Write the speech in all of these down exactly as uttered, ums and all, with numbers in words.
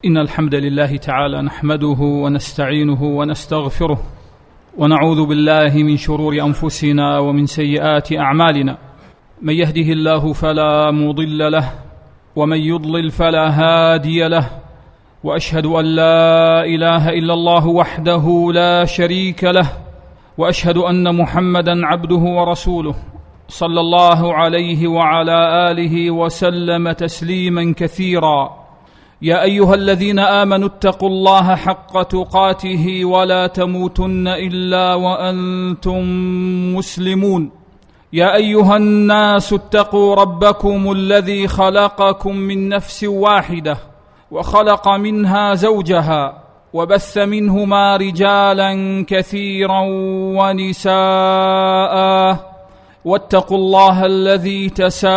إن الحمد لله تعالى نحمده ونستعينه ونستغفره ونعوذ بالله من شرور أنفسنا ومن سيئات أعمالنا. من يهده الله فلا مضل له ومن يضلل فلا هادي له، وأشهد أن لا إله إلا الله وحده لا شريك له، وأشهد أن محمدًا عبده ورسوله صلى الله عليه وعلى آله وسلم تسليمًا كثيرًا. يا أيها الذين آمنوا اتقوا الله حق تقاته ولا تموتن إلا وأنتم مسلمون. يا أيها الناس اتقوا ربكم الذي خلقكم من نفس واحدة وخلق منها زوجها وبث منهما رجالا كثيرا ونساء، واتقوا الله الذي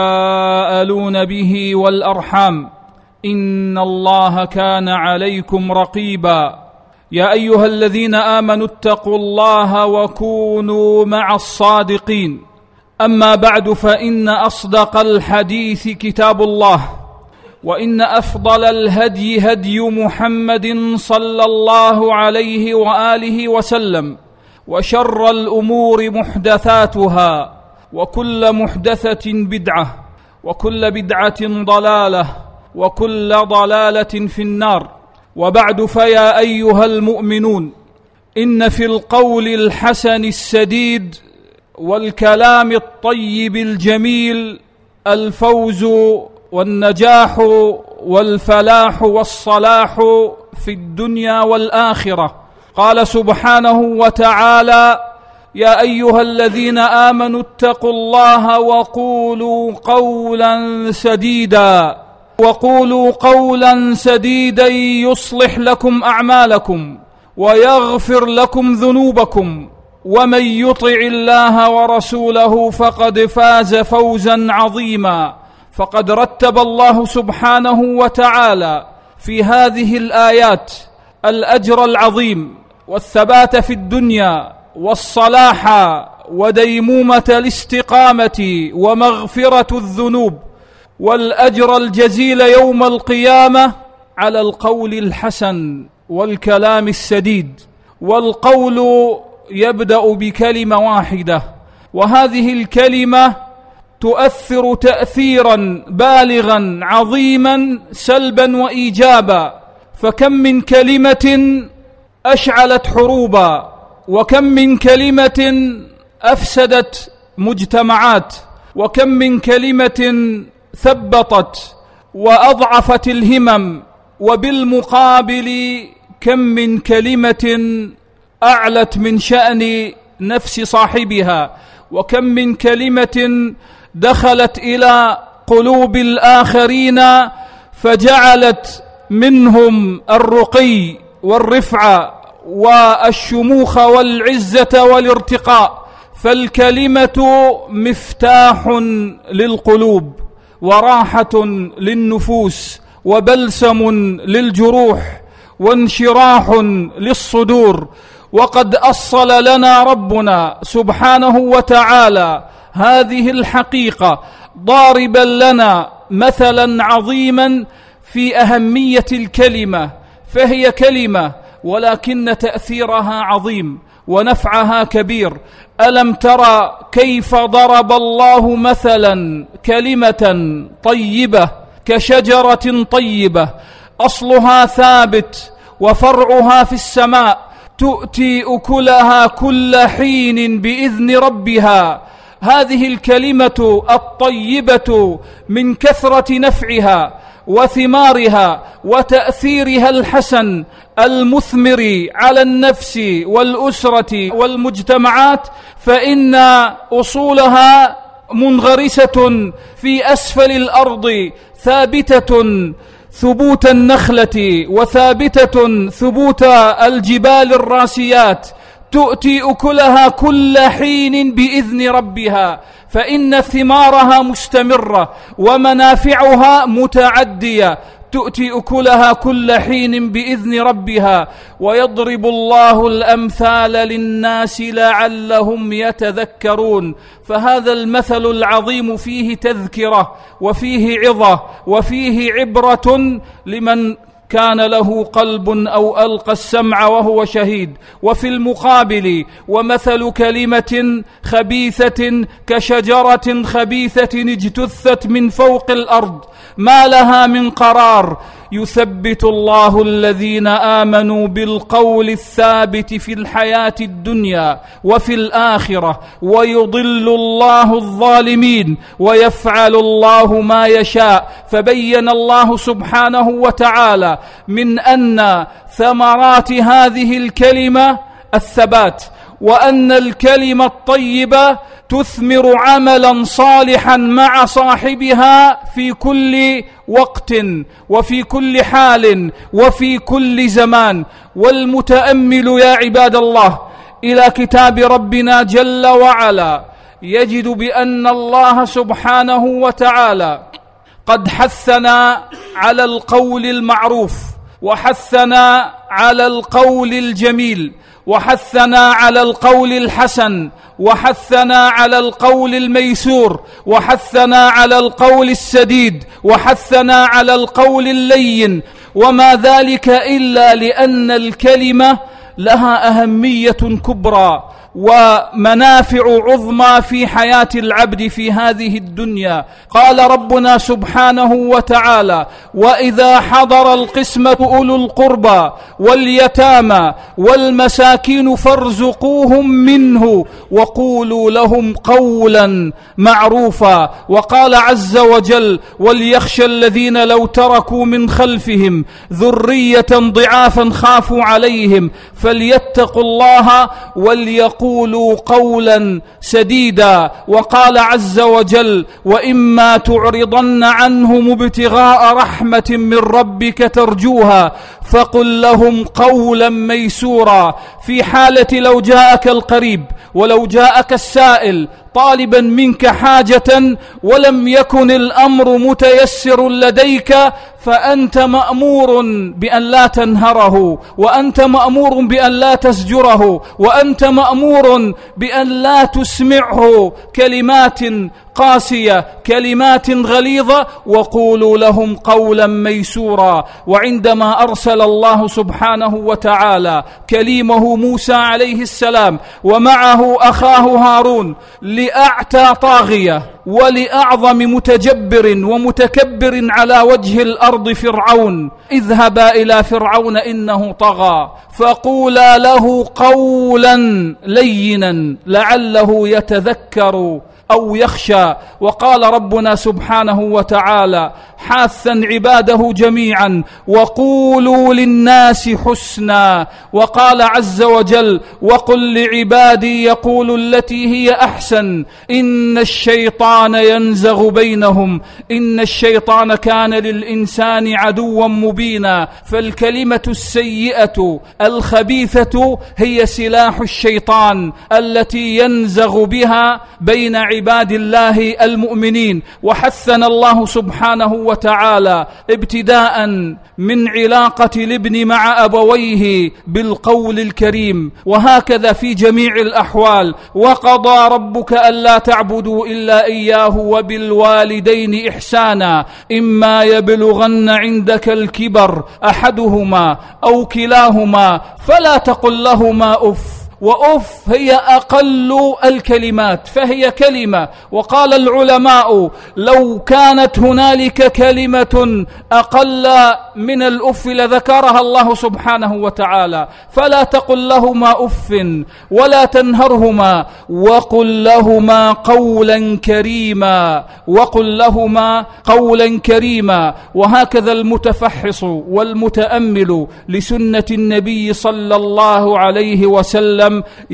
تساءلون به والأرحام إن الله كان عليكم رقيبا. يا أيها الذين آمنوا اتقوا الله وكونوا مع الصادقين. أما بعد، فإن أصدق الحديث كتاب الله، وإن أفضل الهدي هدي محمد صلى الله عليه وآله وسلم، وشر الأمور محدثاتها، وكل محدثة بدعة، وكل بدعة ضلالة، وكل ضلالة في النار. وبعد، فيا أيها المؤمنون، إن في القول الحسن السديد والكلام الطيب الجميل الفوز والنجاح والفلاح والصلاح في الدنيا والآخرة. قال سبحانه وتعالى: يا أيها الذين آمنوا اتقوا الله وقولوا قولا سديدا وقولوا قولا سديدا يصلح لكم أعمالكم ويغفر لكم ذنوبكم، ومن يطع الله ورسوله فقد فاز فوزا عظيما. فقد رتب الله سبحانه وتعالى في هذه الآيات الأجر العظيم والثبات في الدنيا والصلاح وديمومة الاستقامة ومغفرة الذنوب والأجر الجزيل يوم القيامة على القول الحسن والكلام السديد. والقول يبدأ بكلمة واحدة، وهذه الكلمة تؤثر تأثيرا بالغا عظيما سلبا وإيجابا. فكم من كلمة أشعلت حروبا، وكم من كلمة أفسدت مجتمعات، وكم من كلمة ثبطت وأضعفت الهمم، وبالمقابل كم من كلمة أعلت من شأن نفس صاحبها، وكم من كلمة دخلت إلى قلوب الآخرين فجعلت منهم الرقي والرفعة والشموخ والعزة والارتقاء. فالكلمة مفتاح للقلوب، وراحة للنفوس، وبلسم للجروح، وانشراح للصدور. وقد أصل لنا ربنا سبحانه وتعالى هذه الحقيقة، ضاربا لنا مثلا عظيما في أهمية الكلمة. فهي كلمة ولكن تأثيرها عظيم ونفعها كبير. ألم ترى كيف ضرب الله مثلا كلمة طيبة كشجرة طيبة أصلها ثابت وفرعها في السماء، تؤتي أكلها كل حين بإذن ربها. هذه الكلمة الطيبة من كثرة نفعها وثمارها وتأثيرها الحسن المثمر على النفس والأسرة والمجتمعات، فإن أصولها منغرسة في أسفل الأرض، ثابتة ثبوت النخلة، وثابتة ثبوت الجبال الراسيات، تؤتي أكلها كل حين بإذن ربها، فإن ثمارها مستمرة ومنافعها متعدية، تؤتي أكلها كل حين بإذن ربها. ويضرب الله الأمثال للناس لعلهم يتذكرون. فهذا المثل العظيم فيه تذكرة، وفيه عظة، وفيه عبرة لمن كان له قلب أو ألقى السمع وهو شهيد. وفي المقابل ومثل كلمة خبيثة كشجرة خبيثة اجتثت من فوق الأرض ما لها من قرار يثبت الله الذين آمنوا بالقول الثابت في الحياة الدنيا وفي الآخرة ويضل الله الظالمين ويفعل الله ما يشاء. فبين الله سبحانه وتعالى من أن ثمرات هذه الكلمة الثبات، وأن الكلمة الطيبة تثمر عملا صالحا مع صاحبها في كل وقت وفي كل حال وفي كل زمان. والمتأمل يا عباد الله إلى كتاب ربنا جل وعلا يجد بأن الله سبحانه وتعالى قد حثنا على القول المعروف، وحثنا على القول الجميل، وحثنا على القول الحسن، وحثنا على القول الميسور، وحثنا على القول السديد، وحثنا على القول اللين. وما ذلك إلا لأن الكلمة لها أهمية كبرى ومنافع عظمى في حياة العبد في هذه الدنيا. قال ربنا سبحانه وتعالى: وإذا حضر القسمة أولو القربى واليتامى والمساكين فارزقوهم منه وقولوا لهم قولا معروفا. وقال عز وجل: وليخشى الذين لو تركوا من خلفهم ذرية ضعافا خافوا عليهم فليتقوا الله وليقولوا قولوا قولا سديدا. وقال عز وجل: وإما تعرضن عنهم ابتغاء رحمة من ربك ترجوها فقل لهم قولا ميسورا. في حالة لو جاءك القريب ولو جاءك السائل طالبا منك حاجة ولم يكن الأمر متيسر لديك فأنت مأمور بأن لا تنهره، وأنت مأمور بأن لا تزجره، وأنت مأمور بأن لا تسمعه كلمات قاسية، كلمات غليظة، وقولوا لهم قولا ميسورا. وعندما أرسل الله سبحانه وتعالى كليمه موسى عليه السلام ومعه أخاه هارون لأعتى طاغية ولأعظم متجبر ومتكبر على وجه الأرض فرعون: اذهبا إلى فرعون إنه طغى فقولا له قولا لينا لعله يتذكر أو يخشى. وقال ربنا سبحانه وتعالى حاثا عباده جميعا: وقولوا للناس حسنا. وقال عز وجل: وقل لعبادي يقولوا التي هي أحسن إن الشيطان ينزغ بينهم إن الشيطان كان للإنسان عدوا مبينا. فالكلمة السيئة الخبيثة هي سلاح الشيطان التي ينزغ بها بين عباد الله المؤمنين. وحثنا الله سبحانه وتعالى ابتداء من علاقة الابن مع أبويه بالقول الكريم، وهكذا في جميع الأحوال: وقضى ربك ألا تعبدوا إلا إياه وبالوالدين إحسانا إما يبلغن عندك الكبر أحدهما أو كلاهما فلا تقل لهما أف. وأف هي أقل الكلمات فهي كلمة. وقال العلماء: لو كانت هنالك كلمة أقل من الأف لذكرها الله سبحانه وتعالى. فلا تقل لهما أف ولا تنهرهما وقل لهما قولا كريما وقل لهما قولا كريما. وهكذا المتفحص والمتأمل لسنة النبي صلى الله عليه وسلم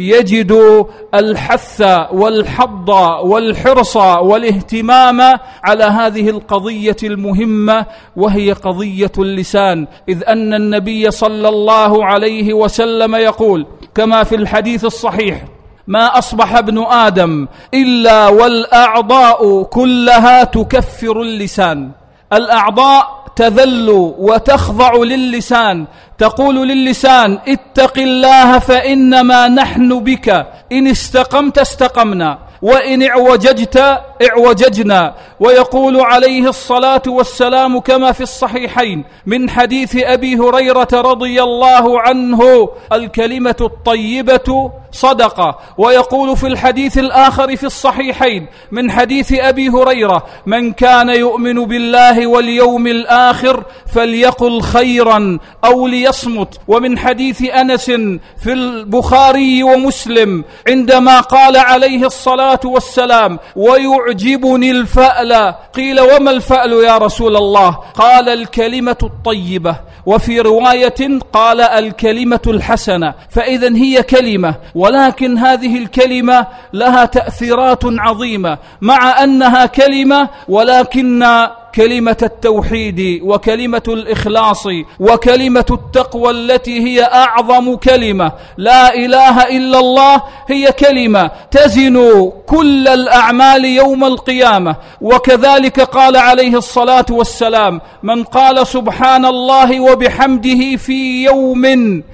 يجد الحث والحض والحرص والاهتمام على هذه القضية المهمة، وهي قضية اللسان. إذ أن النبي صلى الله عليه وسلم يقول كما في الحديث الصحيح: ما أصبح ابن آدم إلا والأعضاء كلها تكفر اللسان. الأعضاء تذل وتخضع للسان، تقول للسان: اتق الله فإنما نحن بك، إن استقمت استقمنا، وإن اعوججت اعوججنا. ويقول عليه الصلاة والسلام كما في الصحيحين من حديث أبي هريرة رضي الله عنه: الكلمة الطيبة صدقة. ويقول في الحديث الآخر في الصحيحين من حديث أبي هريرة: من كان يؤمن بالله واليوم الآخر فليقل خيرا أو ليصمت. ومن حديث أنس في البخاري ومسلم عندما قال عليه الصلاة والسلام: ويعجبني الفأل. قيل: وما الفأل يا رسول الله؟ قال: الكلمة الطيبة. وفي رواية قال: الكلمة الحسنة. فإذن هي كلمة، ولكن هذه الكلمة لها تأثيرات عظيمة، مع أنها كلمة ولكن كلمة التوحيد وكلمة الإخلاص وكلمة التقوى التي هي أعظم كلمة، لا إله إلا الله، هي كلمة تزن كل الأعمال يوم القيامة. وكذلك قال عليه الصلاة والسلام: من قال سبحان الله وبحمده في يوم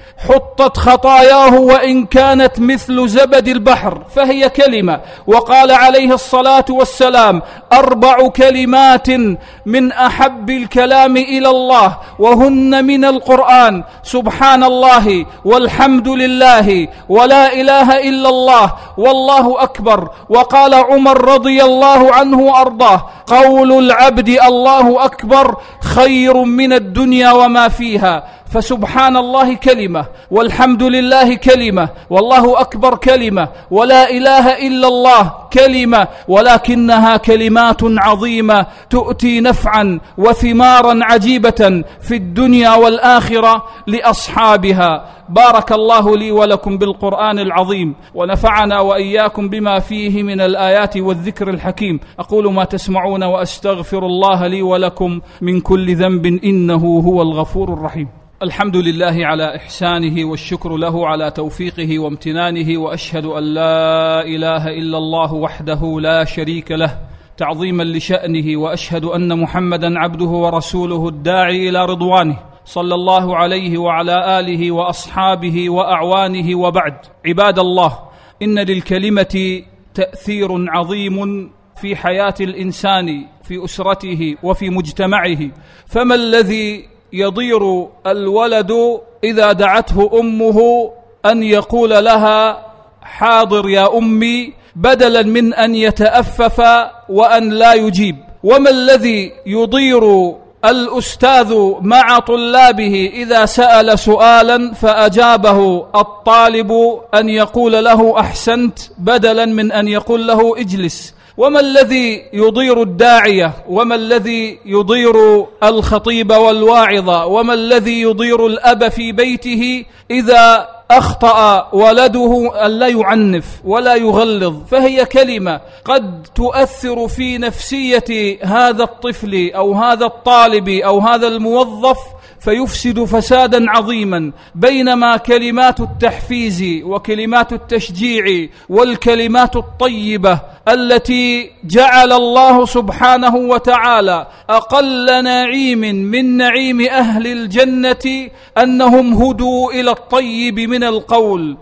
حطت خطاياه وإن كانت مثل زبد البحر فهي كلمة. وقال عليه الصلاة والسلام: أربع كلمات من أحب الكلام إلى الله وهن من القرآن: سبحان الله والحمد لله ولا إله إلا الله والله أكبر. وقال عمر رضي الله عنه وأرضاه: قول العبد الله أكبر خير من الدنيا وما فيها. فسبحان الله كلمة، والحمد لله كلمة، والله أكبر كلمة، ولا إله إلا الله كلمة، ولكنها كلمات عظيمة تؤتي نفعا وثمارا عجيبة في الدنيا والآخرة لأصحابها. بارك الله لي ولكم بالقرآن العظيم، ونفعنا وإياكم بما فيه من الآيات والذكر الحكيم. أقول ما تسمعون وأستغفر الله لي ولكم من كل ذنب إنه هو الغفور الرحيم. الحمد لله على إحسانه، والشكر له على توفيقه وامتنانه، وأشهد أن لا إله إلا الله وحده لا شريك له تعظيما لشأنه، وأشهد أن محمدا عبده ورسوله الداعي إلى رضوانه، صلى الله عليه وعلى آله وأصحابه وأعوانه. وبعد، عباد الله، إن للكلمة تأثير عظيم في حياة الإنسان، في أسرته وفي مجتمعه. فما الذي يضير الولد إذا دعته أمه أن يقول لها: حاضر يا أمي، بدلا من أن يتأفف وأن لا يجيب؟ وما الذي يضير الأستاذ مع طلابه إذا سأل سؤالا فأجابه الطالب أن يقول له: أحسنت، بدلا من أن يقول له: اجلس؟ وما الذي يضير الداعية؟ وما الذي يضير الخطيب والواعظ؟ وما الذي يضير الأب في بيته إذا أخطأ ولده أن لا يعنف ولا يغلظ؟ فهي كلمة قد تؤثر في نفسية هذا الطفل أو هذا الطالب أو هذا الموظف فيفسد فسادا عظيما. بينما كلمات التحفيز وكلمات التشجيع والكلمات الطيبة التي جعل الله سبحانه وتعالى أقل نعيم من نعيم أهل الجنة أنهم هدوا إلى الطيب من القول،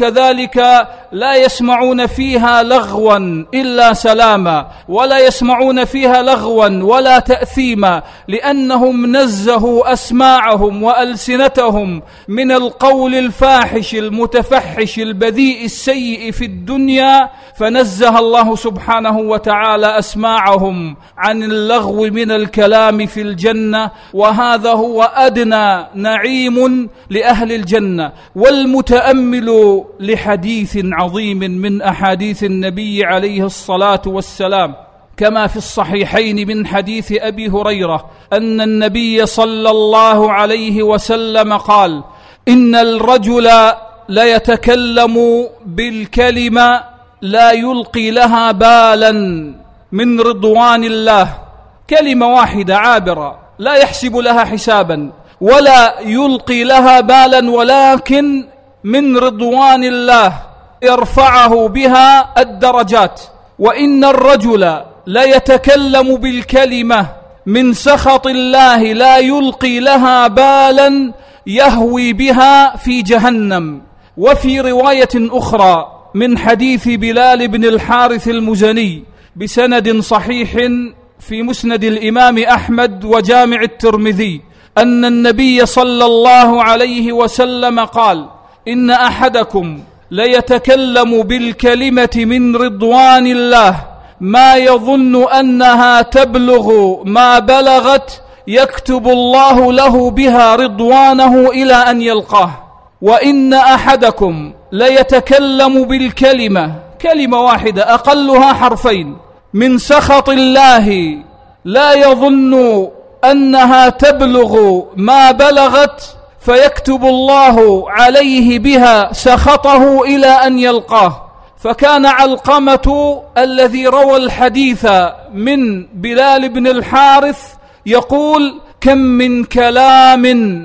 وكذلك لا يسمعون فيها لغوا إلا سلاما، ولا يسمعون فيها لغوا ولا تأثيما، لأنهم نزهوا أسماعهم وألسنتهم من القول الفاحش المتفحش البذيء السيء في الدنيا، فنزه الله سبحانه وتعالى أسماعهم عن اللغو من الكلام في الجنة. وهذا هو أدنى نعيم لأهل الجنة. والمتأمل لحديث عظيم من أحاديث النبي عليه الصلاة والسلام كما في الصحيحين من حديث أبي هريرة أن النبي صلى الله عليه وسلم قال: إن الرجل ليتكلم بالكلمة لا يلقي لها بالا من رضوان الله، كلمة واحدة عابرة لا يحسب لها حسابا ولا يلقي لها بالا، ولكن من رضوان الله يرفعه بها الدرجات. وإن الرجل ليتكلم بالكلمة من سخط الله لا يلقي لها بالا يهوي بها في جهنم. وفي رواية أخرى من حديث بلال بن الحارث المزني بسند صحيح في مسند الإمام أحمد وجامع الترمذي أن النبي صلى الله عليه وسلم قال: إن أحدكم ليتكلم بالكلمة من رضوان الله ما يظن أنها تبلغ ما بلغت، يكتب الله له بها رضوانه إلى أن يلقاه. وإن أحدكم ليتكلم بالكلمة، كلمة واحدة أقلها حرفين، من سخط الله لا يظن أنها تبلغ ما بلغت، فيكتب الله عليه بها سخطه إلى أن يلقاه. فكان علقمة الذي روى الحديث من بلال بن الحارث يقول: كم من كلام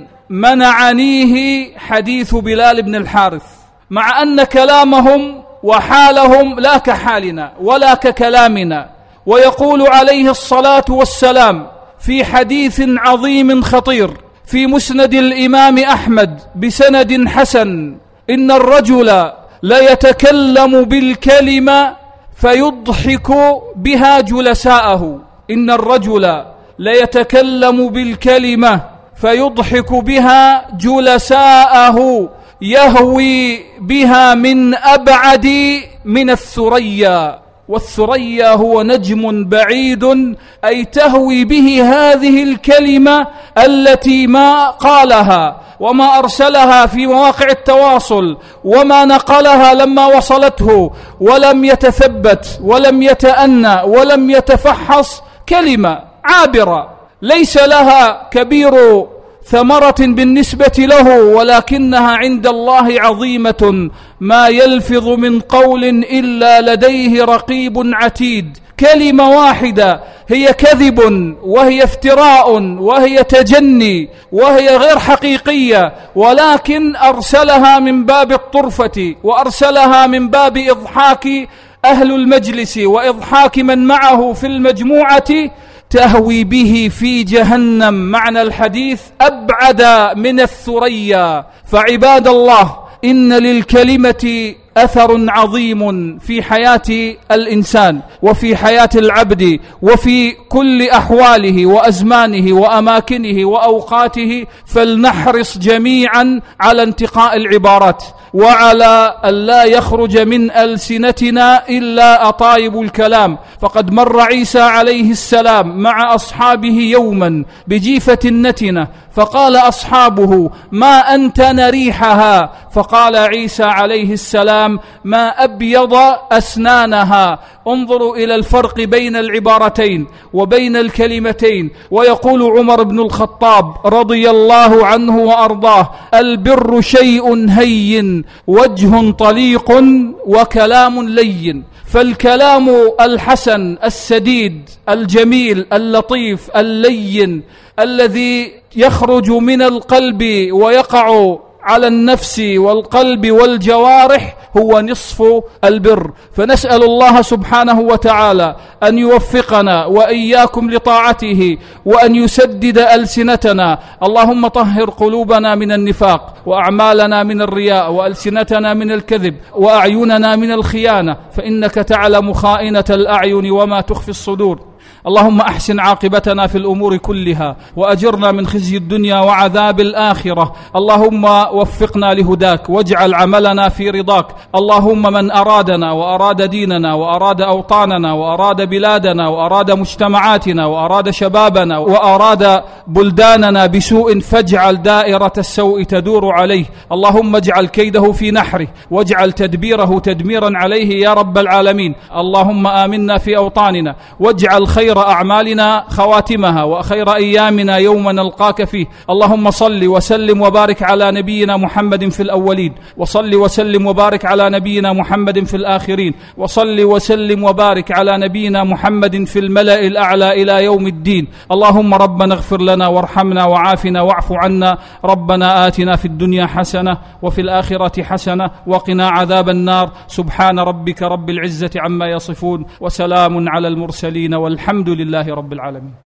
منعنيه حديث بلال بن الحارث، مع أن كلامهم وحالهم لا كحالنا ولا ككلامنا. ويقول عليه الصلاة والسلام في حديث عظيم خطير في مسند الإمام أحمد بسند حسن: إن الرجل ليتكلم بالكلمة فيضحك بها جلساءه. إن الرجل ليتكلم بالكلمة فيضحك بها جلساءه، يهوي بها من أبعد من الثريا. والثريا هو نجم بعيد، أي تهوي به هذه الكلمة التي ما قالها وما أرسلها في مواقع التواصل وما نقلها لما وصلته، ولم يتثبت ولم يتأنى ولم يتفحص، كلمة عابرة ليس لها كبير ثمرة بالنسبة له، ولكنها عند الله عظيمة. ما يلفظ من قول إلا لديه رقيب عتيد. كلمة واحدة هي كذب وهي افتراء وهي تجني وهي غير حقيقية، ولكن أرسلها من باب الطرفة وأرسلها من باب إضحاك أهل المجلس وإضحاك من معه في المجموعة، تهوي به في جهنم، معنى الحديث أبعد من الثريا. فعباد الله، إن للكلمة أثر عظيم في حياة الإنسان وفي حياة العبد وفي كل أحواله وأزمانه وأماكنه وأوقاته، فلنحرص جميعا على انتقاء العبارات، وعلى أن لا يخرج من ألسنتنا إلا أطايب الكلام. فقد مر عيسى عليه السلام مع أصحابه يوما بجيفة نتنة، فقال أصحابه: ما أنتن ريحها؟ فقال عيسى عليه السلام: ما أبيض أسنانها. انظروا إلى الفرق بين العبارتين وبين الكلمتين. ويقول عمر بن الخطاب رضي الله عنه وأرضاه: البر شيء هين، وجه طليق، وكلام لين. فالكلام الحسن السديد الجميل اللطيف اللين الذي يخرج من القلب ويقع على النفس والقلب والجوارح هو نصف البر. فنسأل الله سبحانه وتعالى أن يوفقنا وإياكم لطاعته، وأن يسدد ألسنتنا. اللهم طهر قلوبنا من النفاق، وأعمالنا من الرياء، وألسنتنا من الكذب، وأعيننا من الخيانة، فإنك تعلم خائنة الأعين وما تخفي الصدور. اللهم أحسن عاقبتنا في الأمور كلها، وأجرنا من خزي الدنيا وعذاب الآخرة. اللهم وفقنا لهداك، واجعل عملنا في رضاك. اللهم من أرادنا وأراد ديننا وأراد أوطاننا وأراد بلادنا وأراد مجتمعاتنا وأراد شبابنا وأراد بلداننا بسوء، فاجعل دائرة السوء تدور عليه. اللهم اجعل كيده في نحره، واجعل تدبيره تدميرا عليه يا رب العالمين. اللهم آمنا في أوطاننا، واجعل خير أعمالنا خواتمها، وخير أيامنا يوم نلقاك فيه. اللهم صل وسلم وبارك على نبينا محمد في الأولين، وصل وسلم وبارك على نبينا محمد في الآخرين، وصل وسلم وبارك على نبينا محمد في الملأ الأعلى إلى يوم الدين. اللهم ربنا اغفر لنا وارحمنا وعافنا واعف عنا. ربنا آتنا في الدنيا حسنة وفي الآخرة حسنة وقنا عذاب النار. سبحان ربك رب العزة عما يصفون، وسلام على المرسلين، والحمد لله رب العالمين.